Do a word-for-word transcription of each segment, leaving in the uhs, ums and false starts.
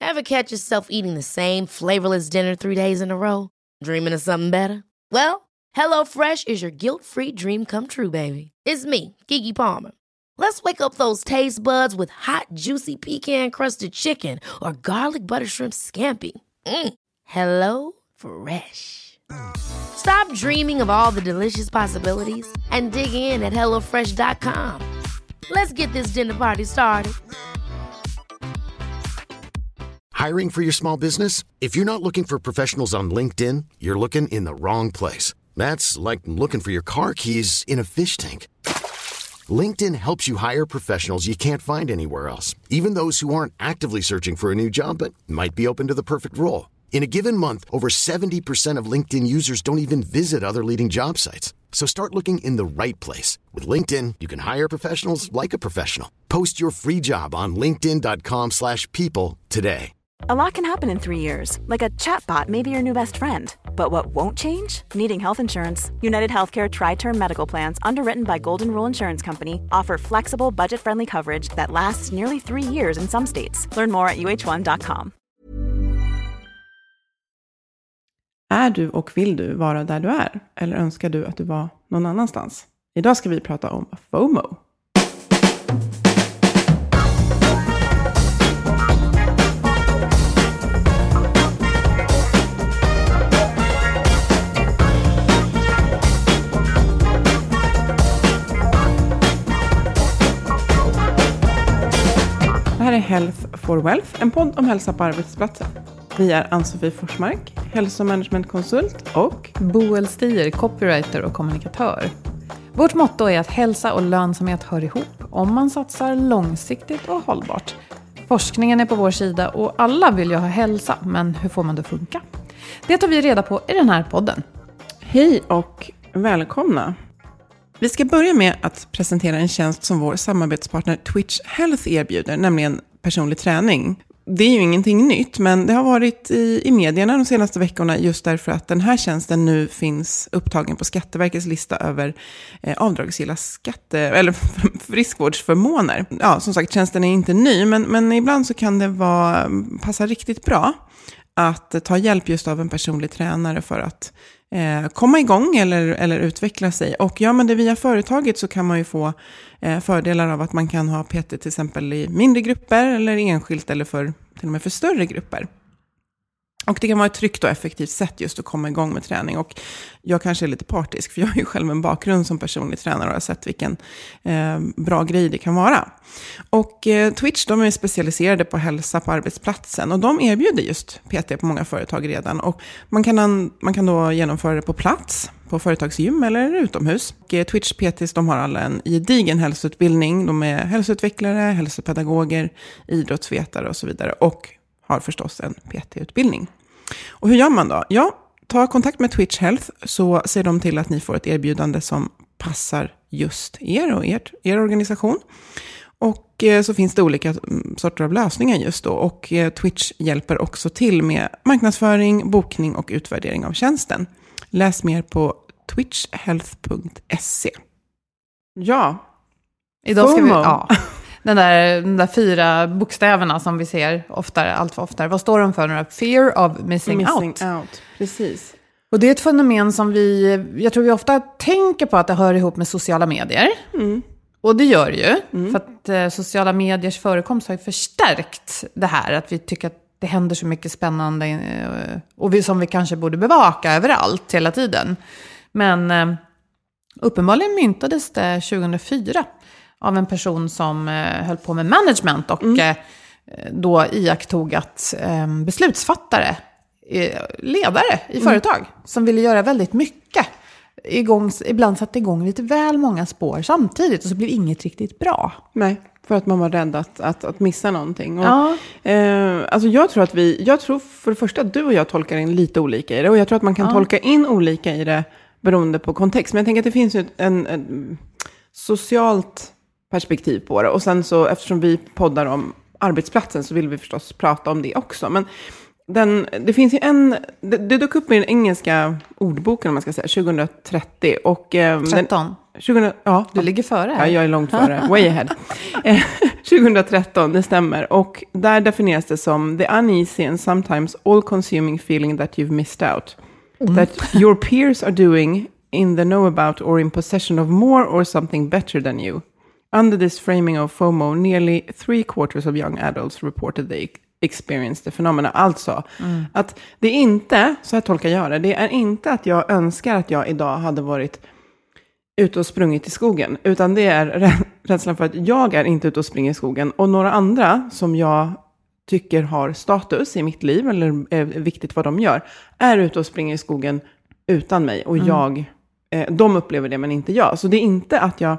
Ever catch yourself eating the same flavorless dinner three days in a row? Dreaming of something better? Well, HelloFresh is your guilt-free dream come true, baby. It's me, Keke Palmer. Let's wake up those taste buds with hot, juicy pecan-crusted chicken or garlic butter shrimp scampi. Mm. Hello Fresh. Stop dreaming of all the delicious possibilities and dig in at hello fresh dot com. Let's get this dinner party started. Hiring for your small business? If you're not looking for professionals on LinkedIn, you're looking in the wrong place. That's like looking for your car keys in a fish tank. LinkedIn helps you hire professionals you can't find anywhere else, even those who aren't actively searching for a new job but might be open to the perfect role. In a given month, over seventy percent of LinkedIn users don't even visit other leading job sites. So start looking in the right place. With LinkedIn, you can hire professionals like a professional. Post your free job on linkedin dot com slash people today. A lot can happen in three years, like a chatbot may be your new best friend. But what won't change? Needing health insurance. United Healthcare Tri-Term Medical Plans, underwritten by Golden Rule Insurance Company, offer flexible, budget-friendly coverage that lasts nearly three years in some states. Learn more at u h one dot com. Är du och vill du vara där du är? Eller önskar du att du var någon annanstans? Idag ska vi prata om FOMO. Det här är Health for Wealth, en podd om hälsa på arbetsplatsen. Vi är Ann-Sofie Forsmark, hälsomanagementkonsult, och Boel Stier, copywriter och kommunikatör. Vårt motto är att hälsa och lönsamhet hör ihop om man satsar långsiktigt och hållbart. Forskningen är på vår sida och alla vill ju ha hälsa, men hur får man det funka? Det tar vi reda på i den här podden. Hej och välkomna! Vi ska börja med att presentera en tjänst som vår samarbetspartner Twitch Health erbjuder, nämligen personlig träning. Det är ju ingenting nytt, men det har varit i, i medierna de senaste veckorna just därför att den här tjänsten nu finns upptagen på Skatteverkets lista över eh, avdragsgilla skatte, eller friskvårdsförmåner. Ja, som sagt, tjänsten är inte ny, men, men ibland så kan det vara, passa riktigt bra att ta hjälp just av en personlig tränare för att eh, komma igång eller, eller utveckla sig. Och ja, men det via företaget så kan man ju få eh, fördelar av att man kan ha P T till exempel i mindre grupper eller enskilt eller för, till och med för större grupper. Och det kan vara ett tryggt och effektivt sätt just att komma igång med träning. Och jag kanske är lite partisk, för jag har ju själv en bakgrund som personlig tränare och har sett vilken eh, bra grej det kan vara. Och eh, Twitch, de är specialiserade på hälsa på arbetsplatsen. Och de erbjuder just P T på många företag redan. Och man kan, man kan då genomföra det på plats, på företagsgym eller utomhus. Och eh, Twitch P Ts, de har alla en gedigen hälsoutbildning. De är hälsoutvecklare, hälsopedagoger, idrottsvetare och så vidare. Och har förstås en P T-utbildning. Och hur gör man då? Ja, ta kontakt med Twitch Health så ser de till att ni får ett erbjudande som passar just er och er, er organisation. Och eh, så finns det olika sorter av lösningar just då. Och eh, Twitch hjälper också till med marknadsföring, bokning och utvärdering av tjänsten. Läs mer på twitch health punkt se. Ja, idag ska vi... Ja. Den där, den där fyra bokstäverna som vi ser oftare, allt för oftare. Vad står de för nu? Fear of missing, missing out. out. Precis. Och det är ett fenomen som vi, jag tror vi ofta tänker på att det hör ihop med sociala medier. Mm. Och det gör ju. Mm. För att eh, sociala mediers förekomst har ju förstärkt det här. Att vi tycker att det händer så mycket spännande. Eh, och vi, som vi kanske borde bevaka överallt hela tiden. Men eh, uppenbarligen myntades det tjugohundrafyra. Av en person som eh, höll på med management och mm. eh, då iakttog att eh, beslutsfattare, eh, ledare i mm. företag som ville göra väldigt mycket, igång, ibland satte igång lite väl många spår samtidigt och så blev inget riktigt bra. Nej, för att man var rädd att, att, att missa någonting. Och, ja. eh, alltså jag tror att vi, jag tror för det första att du och jag tolkar in lite olika i det, och jag tror att man kan ja. tolka in olika i det beroende på kontext. Men jag tänker att det finns ju en, en socialt perspektiv på det. Och sen så, eftersom vi poddar om arbetsplatsen så vill vi förstås prata om det också. Men den, det finns ju en, det, det dök upp i den engelska ordboken om man ska säga, tjugohundratrettio. Och, eh, tretton. Den, tjugohundra, ja, du ligger före här. Ja, jag är långt före. Way ahead. tjugohundratretton, det stämmer. Och där definieras det som the uneasy and sometimes all-consuming feeling that you've missed out. Mm. That your peers are doing in the know about or in possession of more or something better than you. Under this framing of FOMO, nearly three quarters of young adults reported they experienced the phenomena. Alltså, mm. att det är inte, så här tolkar jag det, det är inte att jag önskar att jag idag hade varit ute och sprungit i skogen, utan det är rädslan för att jag är inte ute och springer i skogen, och några andra som jag tycker har status i mitt liv, eller är viktigt vad de gör, är ute och springer i skogen utan mig, och mm. jag, eh, de upplever det men inte jag. Så det är inte att jag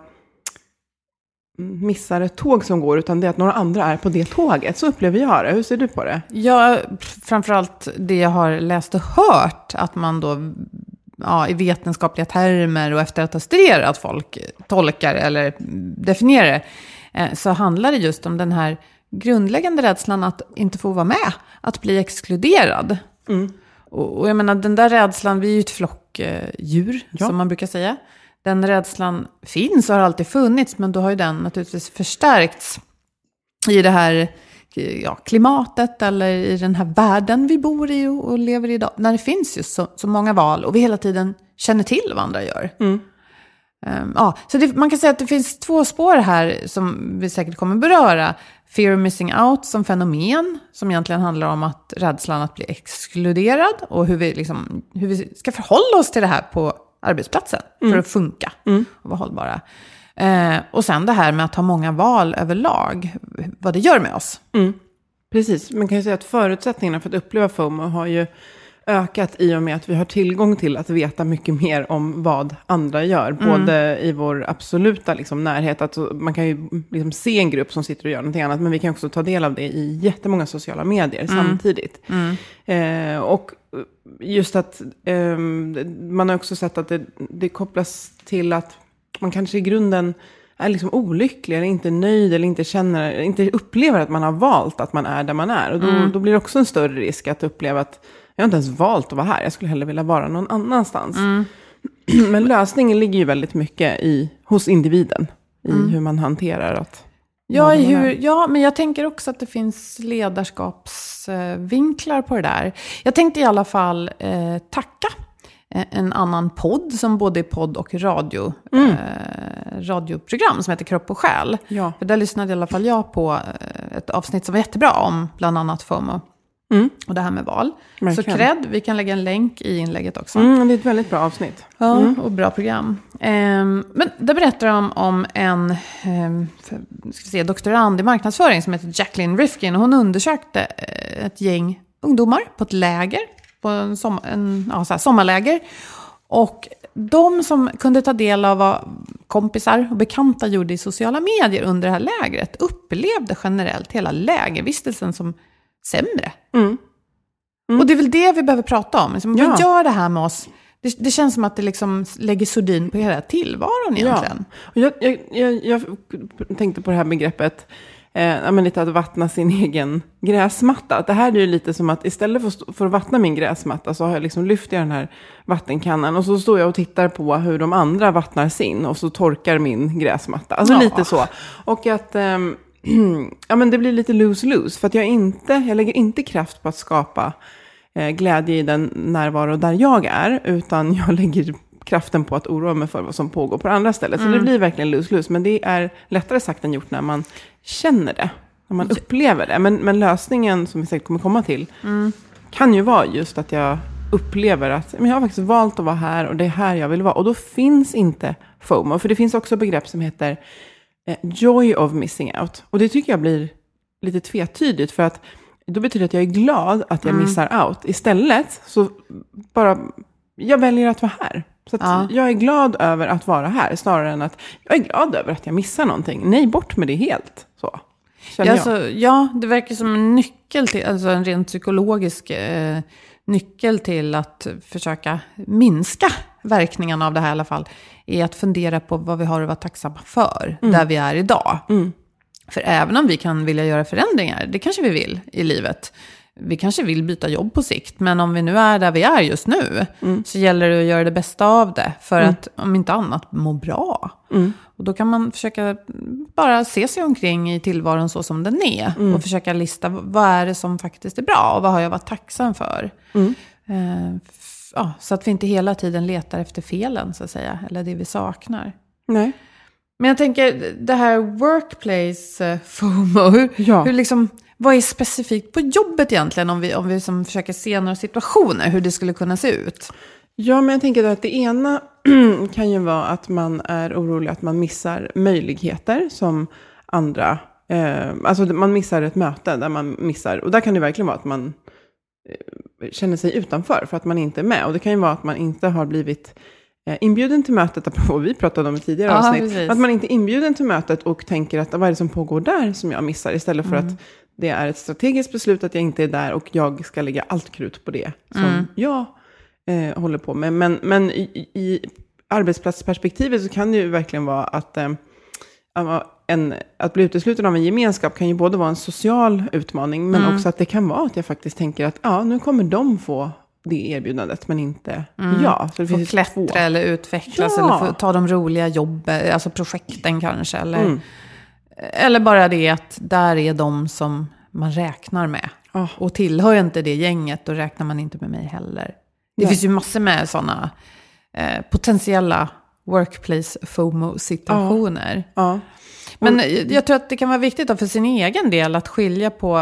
missar ett tåg som går, utan det är att några andra är på det tåget. Så upplever jag det. Hur ser du på det? Ja, framförallt det jag har läst och hört, att man då ja, i vetenskapliga termer och efter att ha studerat folk tolkar eller definierar det, eh, så handlar det just om den här grundläggande rädslan att inte få vara med, att bli exkluderad. Mm. Och, och jag menar, den där rädslan, vi är ju ett flockdjur, eh, ja. som man brukar säga. Den rädslan finns och har alltid funnits, men då har ju den naturligtvis förstärkts i det här ja, klimatet eller i den här världen vi bor i och, och lever i idag. När det finns ju så, så många val och vi hela tiden känner till vad andra gör. Mm. Um, ja, så det, man kan säga att det finns två spår här som vi säkert kommer beröra. Fear of missing out som fenomen, som egentligen handlar om att rädslan att bli exkluderad och hur vi, liksom, hur vi ska förhålla oss till det här på arbetsplatsen mm. för att funka mm. och vara hållbara. Eh, och sen det här med att ha många val överlag, vad det gör med oss. Mm. Precis, man kan ju säga att förutsättningarna för att uppleva FOMO har ju ökat i och med att vi har tillgång till att veta mycket mer om vad andra gör. Mm. Både i vår absoluta liksom, närhet, att man kan ju liksom, se en grupp som sitter och gör någonting annat, men vi kan också ta del av det i jättemånga sociala medier mm. samtidigt. Mm. Eh, och just att eh, man har också sett att det, det kopplas till att man kanske i grunden är liksom olycklig eller inte nöjd eller inte känner, inte upplever att man har valt att man är där man är. Och då, mm. då blir det också en större risk att uppleva att jag har inte ens valt att vara här. Jag skulle hellre vilja vara någon annanstans. Mm. Men lösningen ligger ju väldigt mycket i, hos individen. I mm. hur man hanterar att... Ja, i hur, ja, men jag tänker också att det finns ledarskapsvinklar på det där. Jag tänkte i alla fall eh, tacka en annan podd som både är podd och radio, mm. eh, radioprogram som heter Kropp och själ. Ja. För där lyssnade i alla fall jag på ett avsnitt som var jättebra om bland annat FOMO. Mm. Och det här med val. Verkligen. Så cred, vi kan lägga en länk i inlägget också. Mm, det är ett väldigt bra avsnitt. Ja, mm. och bra program. Ehm, men där berättar de om en ehm, för, ska vi se, doktorand i marknadsföring som heter Jacqueline Rifkin. Och hon undersökte ett gäng ungdomar på ett läger, på en, som, en ja, så här, sommarläger. Och de som kunde ta del av vad kompisar och bekanta gjorde i sociala medier under det här lägret upplevde generellt hela lägervistelsen som sämre. Mm. Mm. Och det är väl det vi behöver prata om. Liksom, ja. Vad gör det här med oss? Det, det känns som att det liksom lägger sordin på hela tillvaron egentligen. Ja. Jag, jag, jag, jag tänkte på det här begreppet eh, men lite att vattna sin egen gräsmatta. Det här är ju lite som att istället för, för att vattna min gräsmatta så har jag liksom lyft i den här vattenkannan och så står jag och tittar på hur de andra vattnar sin och så torkar min gräsmatta. Alltså ja. Lite så. Och att... Eh, ja, men det blir lite lose-lose. För att jag inte, jag lägger inte kraft på att skapa eh, glädje i den närvaro där jag är. Utan jag lägger kraften på att oroa mig för vad som pågår på andra ställen. Mm. Så det blir verkligen lose-lose. Men det är lättare sagt än gjort när man känner det. När man upplever det. Men, men lösningen som vi säkert kommer komma till mm. kan ju vara just att jag upplever att men jag har faktiskt valt att vara här och det är här jag vill vara. Och då finns inte FOMO. För det finns också begrepp som heter joy of missing out. Och det tycker jag blir lite tvetydigt. För att då betyder det att jag är glad att jag mm. missar out. Istället så bara, jag väljer att vara här. Så att ja. Jag är glad över att vara här. Snarare än att jag är glad över att jag missar någonting. Nej, bort med det helt. Så ja, alltså, ja, det verkar som en nyckel till, alltså en rent psykologisk eh, nyckel till att försöka minska verkningarna av det här i alla fall, är att fundera på vad vi har att vara tacksamma för mm. där vi är idag. Mm. För även om vi kan vilja göra förändringar, det kanske vi vill i livet. Vi kanske vill byta jobb på sikt, men om vi nu är där vi är just nu mm. så gäller det att göra det bästa av det för mm. att om inte annat må bra. Mm. Och då kan man försöka bara se sig omkring i tillvaron så som den är. Mm. Och försöka lista vad är det som faktiskt är bra och vad har jag varit tacksam för. Mm. Eh, f- ja, så att vi inte hela tiden letar efter felen så att säga. Eller det vi saknar. Nej. Men jag tänker det här workplace FOMO. Hur, ja. hur liksom, vad är specifikt på jobbet egentligen? Om vi, om vi som försöker se några situationer. Hur det skulle kunna se ut. Ja, men jag tänker att det ena kan ju vara att man är orolig att man missar möjligheter som andra. Eh, alltså man missar ett möte där man missar. Och där kan det verkligen vara att man eh, känner sig utanför för att man inte är med. Och det kan ju vara att man inte har blivit eh, inbjuden till mötet. Apropå vi pratade om i tidigare Aha, avsnitt. precis. Att man inte är inbjuden till mötet och tänker att vad är det som pågår där som jag missar. Istället för mm. att det är ett strategiskt beslut att jag inte är där och jag ska lägga allt krut på det som mm. jag Eh, håller på med. Men, men i, i arbetsplatsperspektivet så kan det ju verkligen vara att, eh, en, att bli utesluten av en gemenskap kan ju både vara en social utmaning men mm. också att det kan vara att jag faktiskt tänker att ja, nu kommer de få det erbjudandet men inte mm. jag. Så det få finns klättra två. Eller utvecklas ja. Eller få ta de roliga jobben, alltså projekten kanske. Eller, mm. eller bara det att där är de som man räknar med. Oh. Och tillhör inte det gänget, då räknar man inte med mig heller. Det Nej. Finns ju massor med sådana eh, potentiella workplace FOMO-situationer. Ja. Ja. Men jag tror att det kan vara viktigt då för sin egen del att skilja på,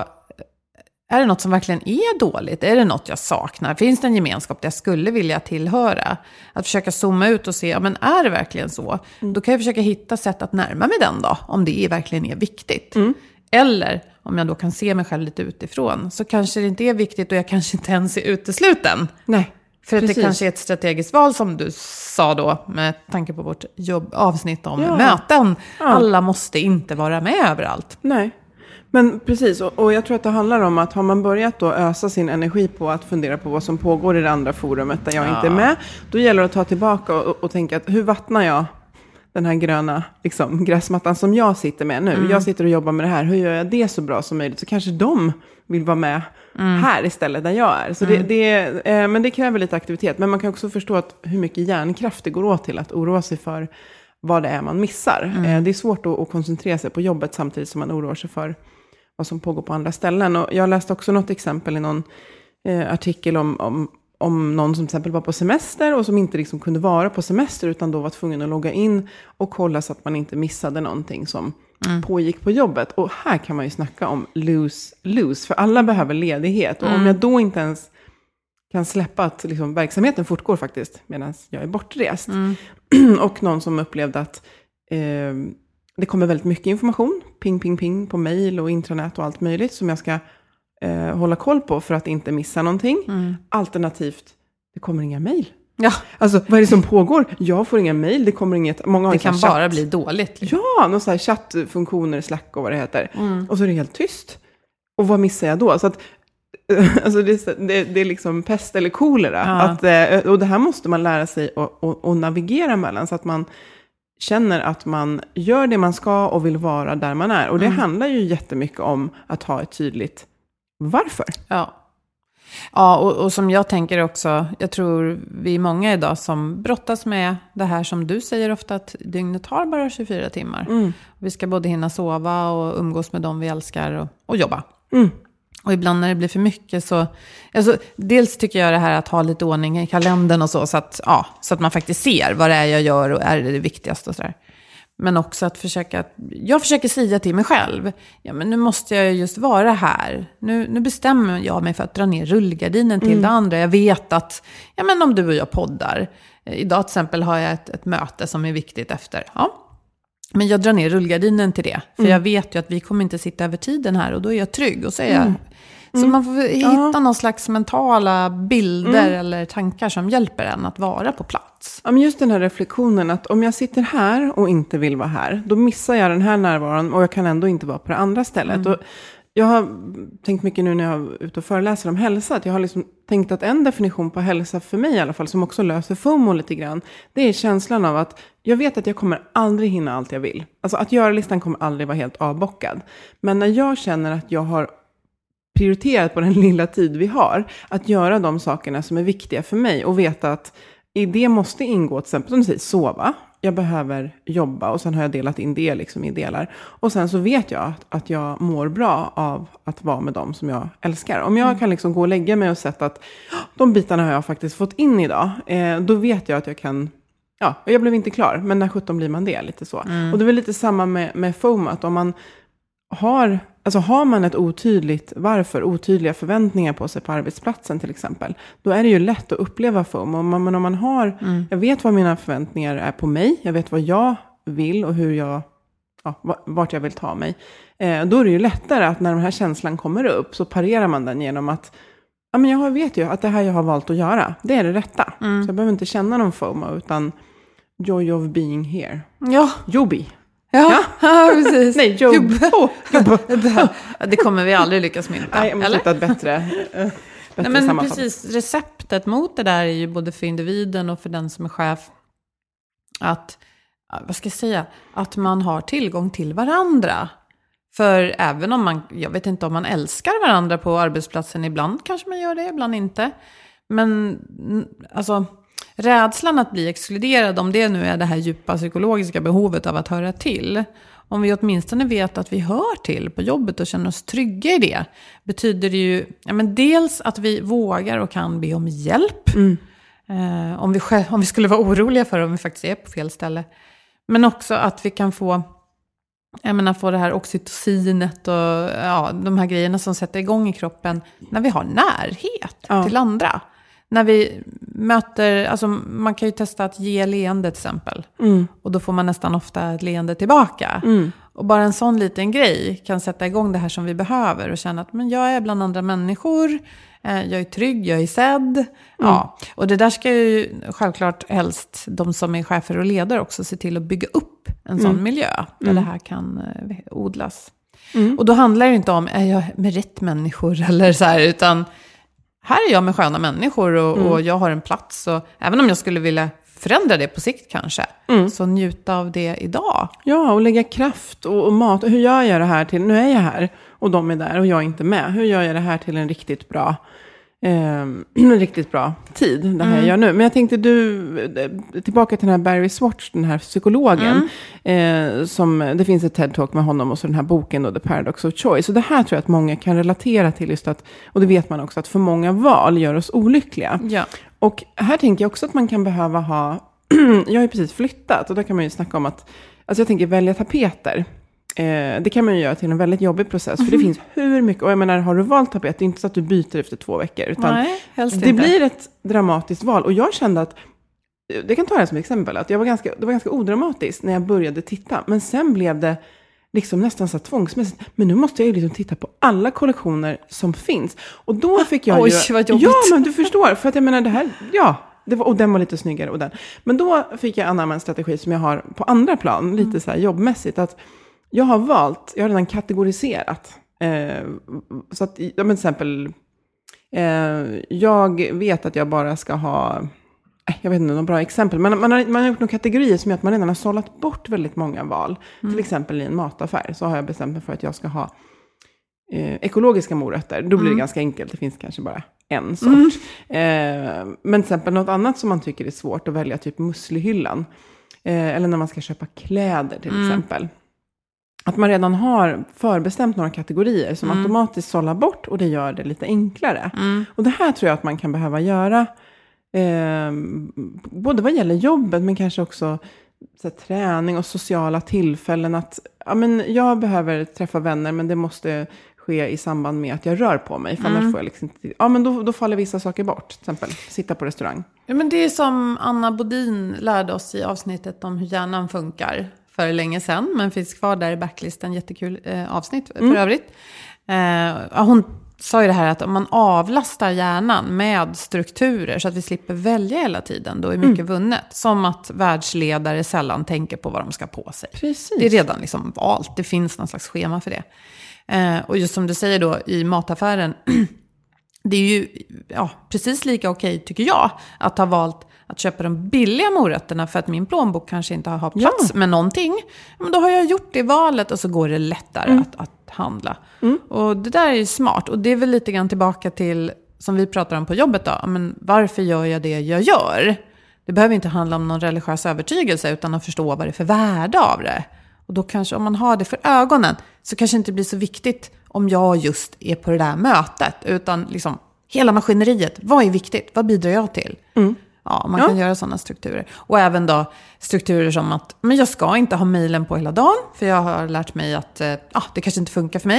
är det något som verkligen är dåligt? Är det något jag saknar? Finns det en gemenskap där jag skulle vilja tillhöra? Att försöka zooma ut och se, ja men är det verkligen så? Mm. Då kan jag försöka hitta sätt att närma mig den då, om det är, verkligen är viktigt. Mm. Eller om jag då kan se mig själv lite utifrån, så kanske det inte är viktigt och jag kanske inte ens är utesluten. Nej. För att Precis. det kanske är ett strategiskt val som du sa då, med tanke på vårt jobb, avsnitt om ja. möten. Ja. Alla måste inte vara med överallt. Nej, men precis. Och, och jag tror att det handlar om att har man börjat då ösa sin energi på att fundera på vad som pågår i det andra forumet där jag ja. inte är med. Då gäller det att ta tillbaka och, och tänka att hur vattnar jag den här gröna liksom, gräsmattan som jag sitter med nu. Mm. Jag sitter och jobbar med det här. Hur gör jag det så bra som möjligt? Så kanske de vill vara med mm. här istället där jag är. Så mm. det, det, eh, men det kräver lite aktivitet. Men man kan också förstå att hur mycket hjärnkraft det går åt till att oroa sig för vad det är man missar. Mm. Eh, det är svårt att, att koncentrera sig på jobbet samtidigt som man oroar sig för vad som pågår på andra ställen. Och jag läste också något exempel i någon eh, artikel om, om om någon som till exempel var på semester och som inte liksom kunde vara på semester utan då var tvungen att logga in och kolla så att man inte missade någonting som mm. pågick på jobbet. Och här kan man ju snacka om lose-lose, för alla behöver ledighet. Och mm. om jag då inte ens kan släppa att liksom, verksamheten fortgår faktiskt medan jag är bortrest. Mm. Och någon som upplevde att eh, det kommer väldigt mycket information, ping, ping, ping på mejl och intranät och allt möjligt som jag ska Eh, hålla koll på för att inte missa någonting. Mm. Alternativt, det kommer inga mejl. Ja. Alltså, vad är det som pågår? Jag får inga mejl, det kommer inget... Många det kan chatt. Bara bli dåligt. Liksom. Ja, någon så här chattfunktioner, Slack och vad det heter. Mm. Och så är det helt tyst. Och vad missar jag då? Så att, alltså det, det, det är liksom pest eller kolera. Ja. Att, eh, och det här måste man lära sig att, att, att navigera mellan så att man känner att man gör det man ska och vill vara där man är. Och det mm. handlar ju jättemycket om att ha ett tydligt varför? Ja, ja och, och som jag tänker också, jag tror vi är många idag som brottas med det här som du säger ofta att dygnet har bara tjugofyra timmar. Mm. Vi ska både hinna sova och umgås med dem vi älskar och, och jobba. Mm. Och ibland när det blir för mycket så, alltså, dels tycker jag det här att ha lite ordning i kalendern och så, så att, ja, så att man faktiskt ser vad det är jag gör och är det det viktigaste och sådär. Men också att försöka, jag försöker säga till mig själv, ja men nu måste jag just vara här. Nu, nu bestämmer jag mig för att dra ner rullgardinen till mm. det andra. Jag vet att, ja men om du och jag poddar. Idag till exempel har jag ett, ett möte som är viktigt efter. Ja. Men jag drar ner rullgardinen till det. För mm. jag vet ju att vi kommer inte sitta över tiden här och då är jag trygg. Och så är jag... Mm. Så mm. man får hitta ja. någon slags mentala bilder mm. eller tankar som hjälper en att vara på plats. Ja, men just den här reflektionen att om jag sitter här och inte vill vara här, då missar jag den här närvaron och jag kan ändå inte vara på det andra stället. Mm. Och jag har tänkt mycket nu när jag är ute och föreläser om hälsa, att jag har liksom tänkt att en definition på hälsa för mig i alla fall, som också löser FOMO lite grann, det är känslan av att jag vet att jag kommer aldrig hinna allt jag vill. Alltså att göra-listan kommer aldrig vara helt avbockad. Men när jag känner att jag har prioriterat på den lilla tid vi har, att göra de sakerna som är viktiga för mig och veta att i det måste ingå till exempel som du säger, sova. jag behöver jobba. Och sen har jag delat in det liksom i delar. Och sen så vet jag att, att jag mår bra av att vara med dem som jag älskar. Om jag mm. kan liksom gå och lägga mig och sätta att de bitarna har jag faktiskt fått in idag. Eh, då vet jag att jag kan... Ja, jag blev inte klar. Men när sjutton blir man det, lite så. Mm. Och det är väl lite samma med, med FOMO. Att om man har... Alltså har man ett otydligt varför, otydliga förväntningar på sig på arbetsplatsen till exempel, då är det ju lätt att uppleva FOMO. Men om man har, mm. jag vet vad mina förväntningar är på mig, jag vet vad jag vill och hur jag, ja, vart jag vill ta mig. Eh, då är det ju lättare att när den här känslan kommer upp så parerar man den genom att, ja men jag vet ju att det här jag har valt att göra, det är det rätta. Mm. Så jag behöver inte känna någon FOMO utan joy of being here. Ja. Jobi. Ja, ja, precis. Nej, jobb. Oh, jobb. Det kommer vi aldrig lyckas mynta. Nej, jag måste hitta ett bättre, uh, bättre Nej, men precis, receptet mot det där är ju både för individen och för den som är chef. Att, vad ska jag säga, att man har tillgång till varandra. För även om man, jag vet inte om man älskar varandra på arbetsplatsen, ibland kanske man gör det, ibland inte. Men alltså... rädslan att bli exkluderad, om det nu är det här djupa psykologiska behovet av att höra till. Om vi åtminstone vet att vi hör till på jobbet och känner oss trygga i det, betyder det ju ja, men dels att vi vågar och kan be om hjälp. Mm. Eh, om, vi själv, om vi skulle vara oroliga för om vi faktiskt är på fel ställe. Men också att vi kan få, jag menar, få det här oxytocinet och ja, de här grejerna som sätter igång i kroppen när vi har närhet ja. till andra. När vi möter, alltså man kan ju testa att ge leende till exempel. Mm. Och då får man nästan ofta ett leende tillbaka. Mm. Och bara en sån liten grej kan sätta igång det här som vi behöver. Och känna att men jag är bland andra människor. Eh, jag är trygg, jag är sedd. Mm. Ja. Och det där ska ju självklart helst de som är chefer och ledare också se till att bygga upp en sån mm. miljö. Där mm. det här kan eh, odlas. Mm. Och då handlar det inte om, är jag med rätt människor eller så här, utan... här är jag med sköna människor och, mm. och jag har en plats. Och även om jag skulle vilja förändra det på sikt kanske. Mm. Så njuta av det idag. Ja, och lägga kraft och, och mat. Hur gör jag det här till, nu är jag här och de är där och jag är inte med. Hur gör jag det här till en riktigt bra, eh, en riktigt bra tid, det här mm. jag gör nu. Men jag tänkte du, tillbaka till den här Barry Schwartz, den här psykologen. Mm. Eh, som, det finns ett TED-talk med honom och så den här boken då, The Paradox of Choice. Och det här tror jag att många kan relatera till just att, och det vet man också, att för många val gör oss olyckliga. Ja. Och här tänker jag också att man kan behöva ha, jag har ju precis flyttat och då kan man ju snacka om att, alltså jag tänker välja tapeter. Eh, det kan man ju göra till en väldigt jobbig process. Mm. För det finns hur mycket, och jag menar, har du valt tapet, det är inte så att du byter efter två veckor. Utan nej, helst det inte. Blir ett dramatiskt val. Och jag kände att, det kan ta det som exempel, att jag var ganska, det var ganska odramatiskt när jag började titta. Men sen blev det liksom nästan så tvångsmässigt. Men nu måste jag ju liksom titta på alla kollektioner som finns. Och då fick jag Oj, ju... vad jobbigt. Ja, men du förstår. För att jag menar det här, ja... Det var, och den var lite snyggare. Och den. Men då fick jag anamma en strategi som jag har på andra plan. Lite så här jobbmässigt. Att jag har valt, jag har redan kategoriserat. Eh, så att, ja, men till exempel. Eh, jag vet att jag bara ska ha. Eh, jag vet inte, några bra exempel. Men man har, man har gjort några kategorier som gör att man redan har sållat bort väldigt många val. Mm. Till exempel i en mataffär. Så har jag bestämt mig för att jag ska ha eh, ekologiska morötter. Då blir det mm. ganska enkelt. Det finns kanske bara en sort. Mm. Eh, men till exempel något annat som man tycker är svårt att välja, typ muslihyllan. Eh, eller när man ska köpa kläder till mm. exempel. Att man redan har förbestämt några kategorier som mm. automatiskt sållar bort, och det gör det lite enklare. Mm. Och det här tror jag att man kan behöva göra eh, både vad gäller jobbet, men kanske också så här, träning och sociala tillfällen. Att ja, men jag behöver träffa vänner, men det måste ske i samband med att jag rör på mig. För mm. annars får jag liksom inte, ja, men då, då faller vissa saker bort. Till exempel sitta på restaurang. Ja, men det är som Anna Bodin lärde oss i avsnittet om hur hjärnan funkar för länge sedan. Men finns kvar där i backlisten. Jättekul eh, avsnitt för mm. övrigt. Eh, hon sa ju det här att om man avlastar hjärnan med strukturer så att vi slipper välja hela tiden, då är mycket mm. vunnet. Som att världsledare sällan tänker på vad de ska på sig. Precis. Det är redan liksom valt. Det finns någon slags schema för det. Eh, och just som du säger då i mataffären, det är ju ja, precis lika okej tycker jag att ha valt att köpa de billiga morötterna för att min plånbok kanske inte har plats ja. med någonting. Men då har jag gjort det valet och så går det lättare mm. att, att handla. Mm. Och det där är ju smart. Och det är väl lite grann tillbaka till, som vi pratar om på jobbet då, men varför gör jag det jag gör? Det behöver inte handla om någon religiös övertygelse utan att förstå vad det är för värde av det. Och då kanske om man har det för ögonen så kanske det inte blir så viktigt om jag just är på det där mötet. Utan liksom hela maskineriet, vad är viktigt? Vad bidrar jag till? Mm. Ja, man kan ja. göra sådana strukturer. Och även då strukturer som att men jag ska inte ha mejlen på hela dagen. För jag har lärt mig att eh, ah, det kanske inte funkar för mig.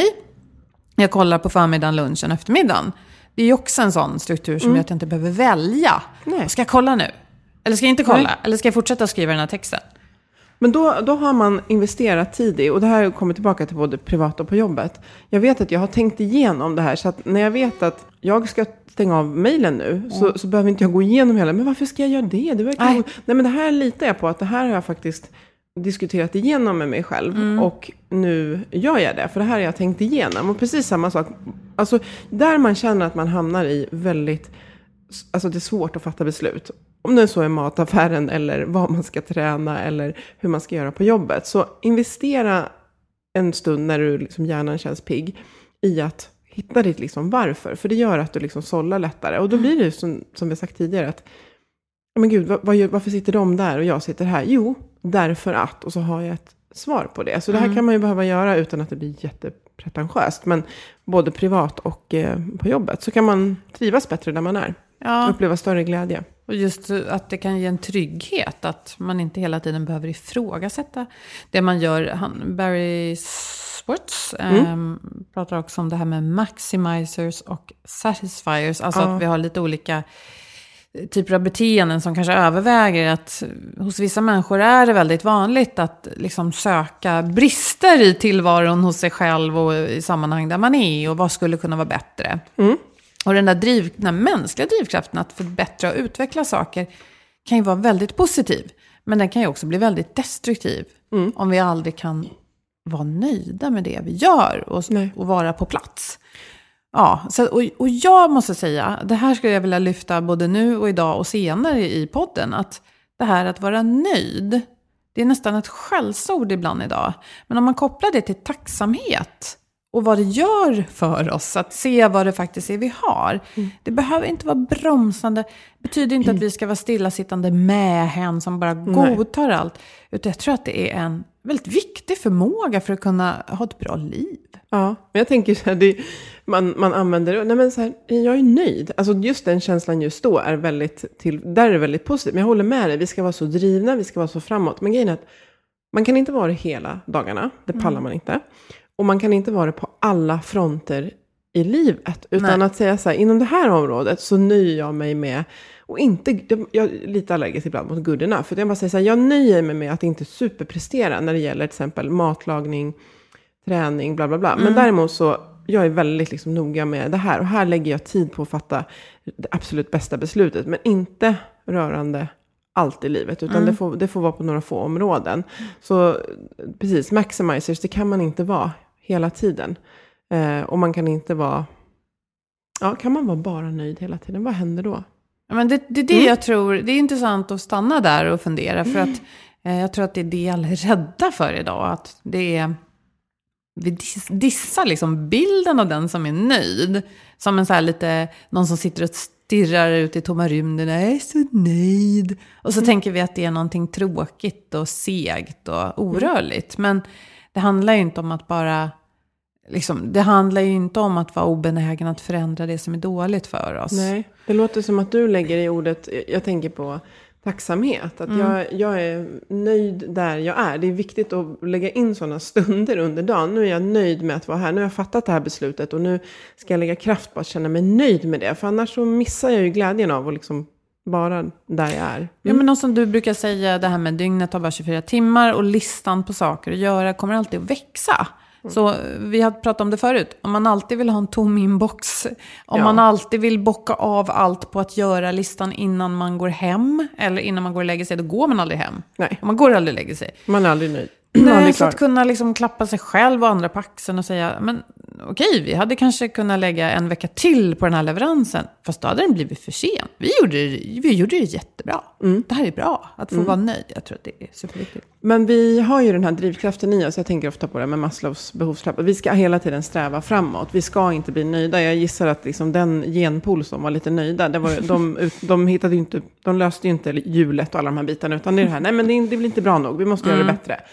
Jag kollar på förmiddagen, lunchen, eftermiddagen. Det är ju också en sån struktur som mm. gör att jag inte behöver välja. Nej. Ska jag kolla nu? Eller ska jag inte kolla? Nej. Eller ska jag fortsätta skriva den här texten? Men då, då har man investerat tid i, och det här kommer tillbaka till både privat och på jobbet. Jag vet att jag har tänkt igenom det här, så att när jag vet att jag ska stänga av mejlen nu mm. så, så behöver inte jag gå igenom hela. Men varför ska jag göra det? det verkar Nej. Nej, men det här litar jag på, att det här har jag faktiskt diskuterat igenom med mig själv. Mm. Och nu gör jag det, för det här har jag tänkt igenom. Och precis samma sak, alltså där man känner att man hamnar i väldigt, alltså det är svårt att fatta beslut. Om det så är mataffären eller vad man ska träna eller hur man ska göra på jobbet. Så investera en stund när du liksom hjärnan känns pigg i att hitta ditt liksom varför. För det gör att du liksom sållar lättare. Och då blir det som, som vi sagt tidigare att men gud, vad, vad, varför sitter de där och jag sitter här? Jo, därför att. Och så har jag ett svar på det. Så det här kan man ju behöva göra utan att det blir jättepretentiöst. Men både privat och eh, på jobbet så kan man trivas bättre där man är. Ja. Uppleva större glädje. Och just att det kan ge en trygghet. Att man inte hela tiden behöver ifrågasätta det man gör. Han, Barry Schwartz mm. eh, pratar också om det här med maximizers och satisfiers. Alltså ja. att vi har lite olika typer av beteenden som kanske överväger. Att hos vissa människor är det väldigt vanligt att liksom söka brister i tillvaron hos sig själv och i sammanhang där man är. Och vad skulle kunna vara bättre. Mm. Och den där, driv, den där mänskliga drivkraften att förbättra och utveckla saker kan ju vara väldigt positiv. Men den kan ju också bli väldigt destruktiv. Mm. Om vi aldrig kan vara nöjda med det vi gör och, och vara på plats. Ja, så, och, och jag måste säga, det här skulle jag vilja lyfta både nu och idag och senare i podden. Att det här att vara nöjd, det är nästan ett skällsord ibland idag. Men om man kopplar det till tacksamhet och vad det gör för oss att se vad det faktiskt är vi har. Mm. Det behöver inte vara bromsande. Det betyder inte mm. att vi ska vara stillasittande med hen som bara godtar Nej. allt. Utan jag tror att det är en väldigt viktig förmåga för att kunna ha ett bra liv. Ja, men jag tänker så här, det, man, man använder det. Nej men så här, jag är nöjd. Alltså just den känslan just då är väldigt, till, där är det väldigt positivt. Men jag håller med dig, vi ska vara så drivna, vi ska vara så framåt. Men grejen är att man kan inte vara det hela dagarna. Det pallar mm. man inte. Och man kan inte vara på alla fronter i livet. Utan Nej. att säga så här, inom det här området så nöjer jag mig med. Och inte, jag är lite allergisk ibland mot good enough. För jag bara säger så här, jag nöjer mig med att inte superprestera när det gäller till exempel matlagning, träning, bla bla bla. Mm. Men däremot så, jag är väldigt liksom noga med det här. Och här lägger jag tid på att fatta det absolut bästa beslutet. Men inte rörande allt i livet. Utan mm. det, får, det får vara på några få områden. Så precis, maximizers, det kan man inte vara hela tiden. Eh, och man kan inte vara, ja, kan man vara bara nöjd hela tiden? Vad händer då? Ja, men det, det är det mm. jag tror, det är intressant att stanna där och fundera. För att eh, jag tror att det är det alla är rädda för idag. Att det är, vi diss, dissar liksom bilden av den som är nöjd. Som en så här lite, någon som sitter och stirrar ut i tomma rymden. Jag är så nöjd. Och så mm. tänker vi att det är någonting tråkigt och segt och orörligt. Men det handlar ju inte om att bara, liksom, det handlar ju inte om att vara obenägen att förändra det som är dåligt för oss. Nej, det låter som att du lägger i ordet, jag tänker på tacksamhet. Att mm. jag, jag är nöjd där jag är. Det är viktigt att lägga in sådana stunder under dagen. Nu är jag nöjd med att vara här. Nu har jag fattat det här beslutet och nu ska jag lägga kraft på att känna mig nöjd med det. För annars så missar jag ju glädjen av att liksom bara där jag är. Mm. Ja, men något som du brukar säga, det här med dygnet har bara tjugofyra timmar och listan på saker att göra kommer alltid att växa. Mm. Så vi har pratat om det förut. Om man alltid vill ha en tom inbox, om ja. man alltid vill bocka av allt på att göra listan innan man går hem eller innan man går och lägger sig, då går man aldrig hem. Nej. Man går aldrig och lägger sig. Man är aldrig nöjd. Nej, så att kunna liksom klappa sig själv och andra på axeln och säga, men okej, vi hade kanske kunnat lägga en vecka till på den här leveransen. Fast då hade den blivit för sen. Vi gjorde det, vi gjorde det jättebra. Mm. Det här är bra, att få mm. vara nöjd. Jag tror att det är superviktigt. Men vi har ju den här drivkraften i oss. Jag tänker ofta på det med Maslows behovstrappa. Vi ska hela tiden sträva framåt. Vi ska inte bli nöjda. Jag gissar att liksom den genpool som var lite nöjda, det var, de, de, hittade ju inte, de löste ju inte hjulet och alla de här bitarna. Utan det är det här, nej men det, det blir inte bra nog. Vi måste mm. göra det bättre.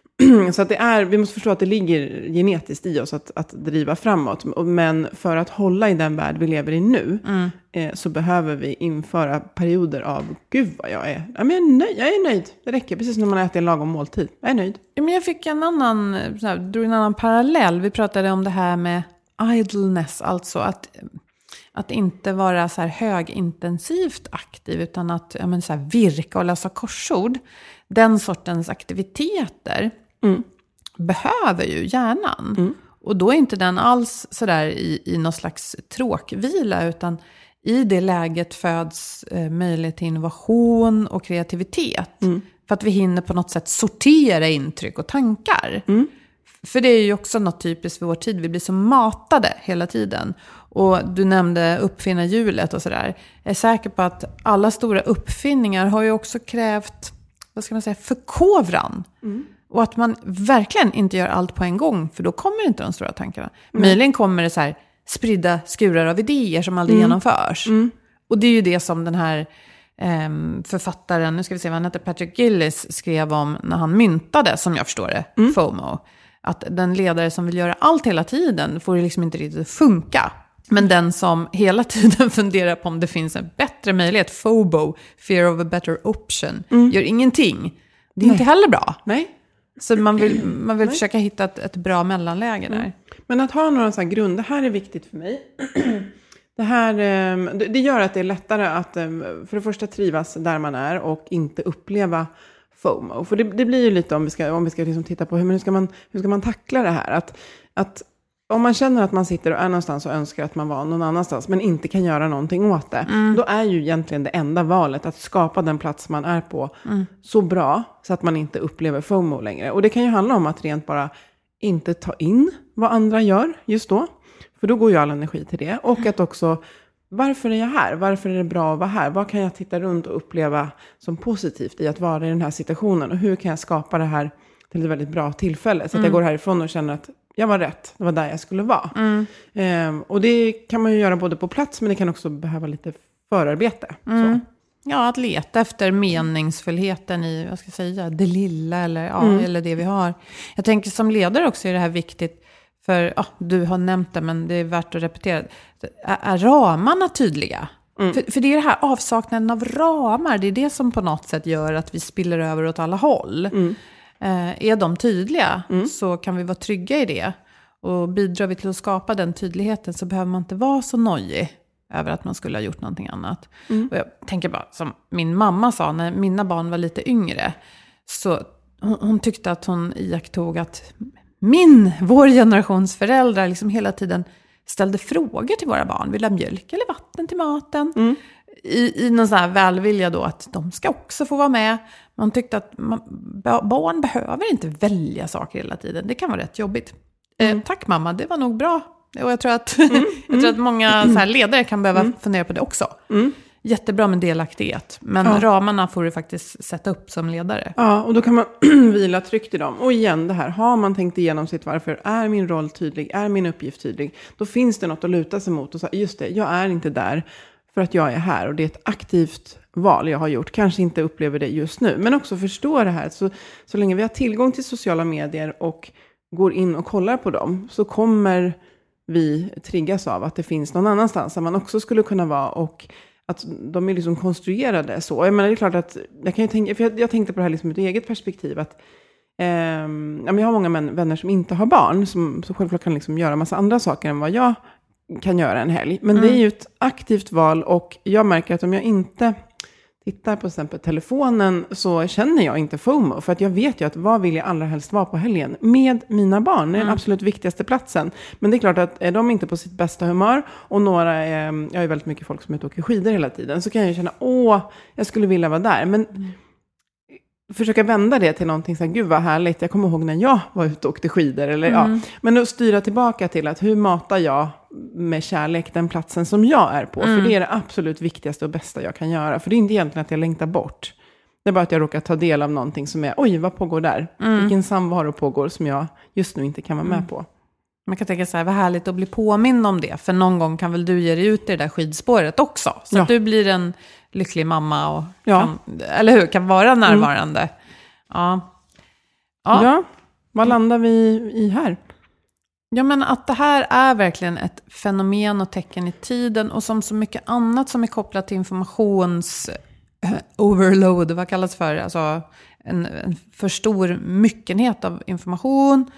Så att det är, vi måste förstå att det ligger genetiskt i oss att, att driva framåt. Men för att hålla i den värld vi lever i nu mm. eh, så behöver vi införa perioder av, gud vad jag är, ja, men jag är nöjd, jag är nöjd. Det räcker, precis när man äter en lagom måltid. Jag är nöjd. Men jag fick en annan, så här, drog en annan parallell. Vi pratade om det här med idleness, alltså att, att inte vara så här högintensivt aktiv utan att ja, men så här, virka och läsa korsord. Den sortens aktiviteter mm. behöver ju hjärnan. Mm. Och då är inte den alls sådär i, i någon slags tråkvila, utan i det läget föds eh, möjlighet till innovation och kreativitet. Mm. För att vi hinner på något sätt sortera intryck och tankar. Mm. För det är ju också något typiskt för vår tid. Vi blir så matade hela tiden. Och du nämnde uppfinna hjulet och sådär. Jag är säker på att alla stora uppfinningar har ju också krävt, vad ska man säga, förkovran. Mm. Och att man verkligen inte gör allt på en gång. För då kommer inte de stora tankarna. Mm. Möjligen kommer det så här spridda skurar av idéer som aldrig mm. genomförs. Mm. Och det är ju det som den här eh, författaren, nu ska vi se vad han heter, Patrick Gillis skrev om när han myntade, som jag förstår det, mm. FOMO. Att den ledare som vill göra allt hela tiden får det liksom inte riktigt funka. Men den som hela tiden funderar på om det finns en bättre möjlighet, FOBO, fear of a better option, mm. gör ingenting. Det är Nej. Inte heller bra. Nej. Så man vill, man vill försöka hitta ett, ett bra mellanläge där. Mm. Men att ha några sådana grund, det här är viktigt för mig. Det här, det gör att det är lättare att för det första trivas där man är och inte uppleva FOMO. För det, det blir ju lite om vi ska, om vi ska liksom titta på hur, hur, ska man, hur ska man tackla det här. Att, att om man känner att man sitter och är någonstans och önskar att man var någon annanstans men inte kan göra någonting åt det. Mm. Då är ju egentligen det enda valet att skapa den plats man är på mm. så bra så att man inte upplever FOMO längre. Och det kan ju handla om att rent bara inte ta in vad andra gör just då. För då går ju all energi till det. Och att också, varför är jag här? Varför är det bra att vara här? Vad kan jag titta runt och uppleva som positivt i att vara i den här situationen? Och hur kan jag skapa det här till ett väldigt bra tillfälle? Så att mm. jag går härifrån och känner att jag var rätt. Det var där jag skulle vara. Mm. Ehm, och det kan man ju göra både på plats, men det kan också behöva lite förarbete. Mm. Så. Ja, att leta efter meningsfullheten i, vad ska jag säga, det lilla eller, ja, mm. eller det vi har. Jag tänker som ledare också är det här viktigt. För ja, du har nämnt det, men det är värt att repetera. Är, är ramarna tydliga? Mm. För, för det är det här avsaknaden av ramar. Det är det som på något sätt gör att vi spiller över åt alla håll. Mm. Eh, är de tydliga mm. så kan vi vara trygga i det. Och bidrar vi till att skapa den tydligheten så behöver man inte vara så nojig över att man skulle ha gjort någonting annat. Mm. Och jag tänker bara, som min mamma sa när mina barn var lite yngre. Så hon, hon tyckte att hon iakttog att min, vår generations föräldrar liksom hela tiden ställde frågor till våra barn. Vill ha mjölk eller vatten till maten? Mm. I, I någon sån här välvilja då att de ska också få vara med. Man tyckte att man, barn behöver inte välja saker hela tiden. Det kan vara rätt jobbigt. Mm. Eh, tack mamma, det var nog bra. Och jag tror att, mm. jag tror att många så här ledare kan behöva mm. fundera på det också. Mm. Jättebra med delaktighet. Men ja. ramarna får du faktiskt sätta upp som ledare. Ja, och då kan man vila tryggt i dem. Och igen det här, har man tänkt igenom sitt varför, är min roll tydlig, är min uppgift tydlig, då finns det något att luta sig mot och säga, just det, jag är inte där för att jag är här. Och det är ett aktivt val jag har gjort. Kanske inte upplever det just nu, men också förstå det här. Så, så länge vi har tillgång till sociala medier och går in och kollar på dem, så kommer vi triggas av att det finns någon annanstans där man också skulle kunna vara, och att de är liksom konstruerade så. Jag menar, det är klart att jag kan ju tänka, för jag, jag tänkte på det här liksom ur ett eget perspektiv, att eh, jag har många män, vänner som inte har barn, som så självklart kan liksom göra massa andra saker än vad jag kan göra en helg. Men mm. det är ju ett aktivt val, och jag märker att om jag inte tittar på till exempel telefonen så känner jag inte FOMO. För att jag vet ju att vad vill jag allra helst vara på helgen? Med mina barn. Det är den absolut viktigaste platsen. Men det är klart att är de inte på sitt bästa humör, och några är, jag är väldigt mycket folk som är ute och åker skidor hela tiden, så kan jag känna, åh, jag skulle vilja vara där. Men mm. försöka vända det till någonting så här, gud vad härligt, jag kommer ihåg när jag var ute och åkte skidor. Eller, mm. ja. Men att styra tillbaka till att hur matar jag med kärlek den platsen som jag är på. Mm. För det är det absolut viktigaste och bästa jag kan göra. För det är inte egentligen att jag längtar bort. Det är bara att jag råkar ta del av någonting som är, oj vad pågår där? Mm. Vilken samvaro pågår som jag just nu inte kan vara med mm. på. Man kan tänka så här, vad härligt att bli påmind om det. För någon gång kan väl du ge dig ut i det där skidspåret också. Så ja. Att du blir en lycklig mamma och ja. kan, eller hur, kan vara närvarande. Mm. Ja. Ja. ja, vad landar vi i här? Ja, men att det här är verkligen ett fenomen och tecken i tiden. Och som så mycket annat som är kopplat till informations overload, vad kallas det för? Alltså en, en för stor myckenhet av information.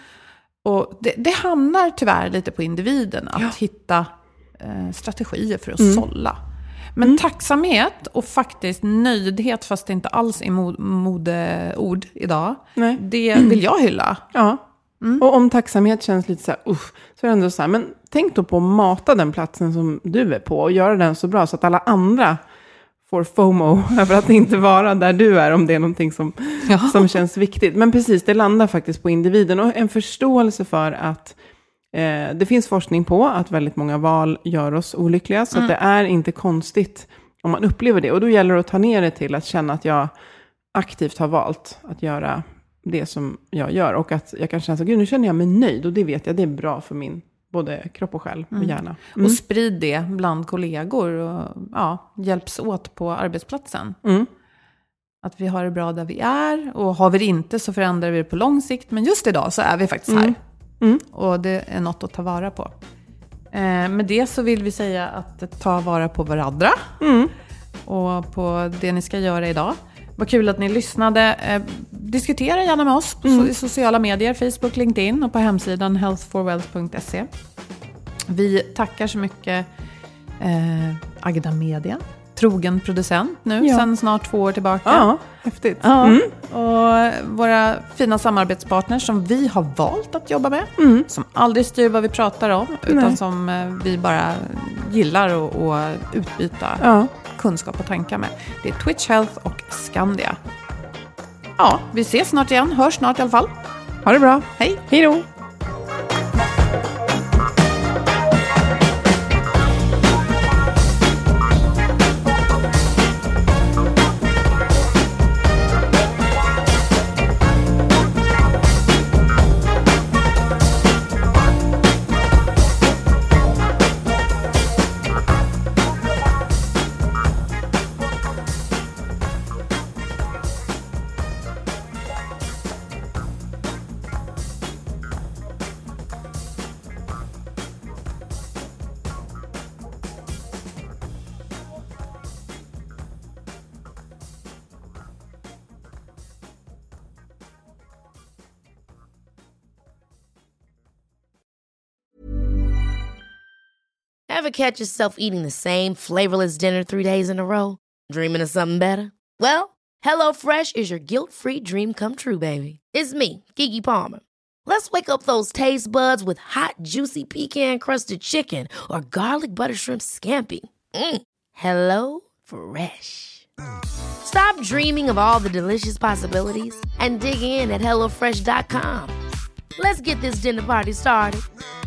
Och det, det hamnar tyvärr lite på individen att ja. hitta eh, strategier för att mm. sålla. Men mm. tacksamhet och faktiskt nöjdhet, fast det inte alls är mod, modeord idag, Nej. det vill jag hylla. Ja, mm. och om tacksamhet känns lite så här, uff, så är det ändå så här, men tänk då på att mata den platsen som du är på och göra den så bra så att alla andra får FOMO över att inte vara där du är om det är någonting som, ja. som känns viktigt. Men precis, det landar faktiskt på individen och en förståelse för att eh, det finns forskning på att väldigt många val gör oss olyckliga. Så mm. att det är inte konstigt om man upplever det. Och då gäller det att ta ner det till att känna att jag aktivt har valt att göra det som jag gör. Och att jag kan känna så, gud nu känner jag mig nöjd och det vet jag, det är bra för min både kropp och själ och mm. hjärna. Mm. Och sprid det bland kollegor och ja, hjälps åt på arbetsplatsen. Mm. Att vi har det bra där vi är och har vi det inte så förändrar vi det på lång sikt. Men just idag så är vi faktiskt här. Mm. Mm. Och det är något att ta vara på. Eh, med det så vill vi säga att ta vara på varandra. Mm. Och på det ni ska göra idag. Vad kul att ni lyssnade. Eh, diskutera gärna med oss på mm. sociala medier, Facebook, LinkedIn och på hemsidan health for wealth punkt se. Vi tackar så mycket eh, Agda Media, trogen producent nu, ja. sedan snart två år tillbaka. Ja, häftigt. Ja, mm. Och våra fina samarbetspartners som vi har valt att jobba med, mm. som aldrig styr vad vi pratar om, utan Nej. som eh, vi bara gillar att utbyta ja. kunskap och tankar med. Det är Twitch Health och Skandia. Ja, vi ses snart igen. Hörs snart i alla fall. Ha det bra. Hej. Hej då. Ever catch yourself eating the same flavorless dinner three days in a row? Dreaming of something better? Well, HelloFresh is your guilt-free dream come true, baby. It's me, Keke Palmer. Let's wake up those taste buds with hot, juicy pecan-crusted chicken or garlic butter shrimp scampi. Mm. Hello Fresh. Stop dreaming of all the delicious possibilities and dig in at hello fresh dot com. Let's get this dinner party started.